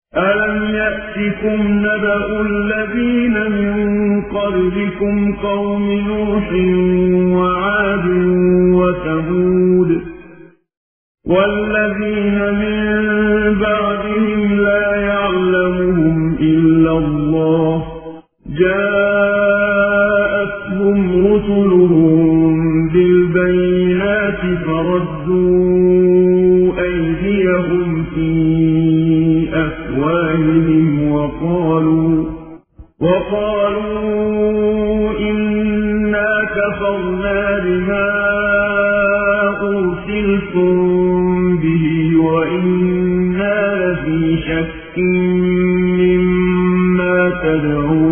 أَلَمْ يَأْتِكُمْ نَبَأُ الَّذِينَ مِن قَبْلِكُمْ قَوْمِ نُوحٍ وَعَادٍ وَثَمُودَ وَالَّذِينَ مِن بَعْدِهِمْ لَا يَعْلَمُهُمْ إِلَّا اللَّهُ جَاءَتْهُمْ رُسُلُهُم بِالْبَيِّنَاتِ فَرَدُّوا أَيْدِيَهُمْ فِي أَفْوَاهِهِمْ وَقَالُوا إِنَّا كَفَرْنَا بِمَا أُرْسِلْتُم بِهِ وَإِنَّا لَفِي شَكٍّ مِّمَّا تَدْعُونَ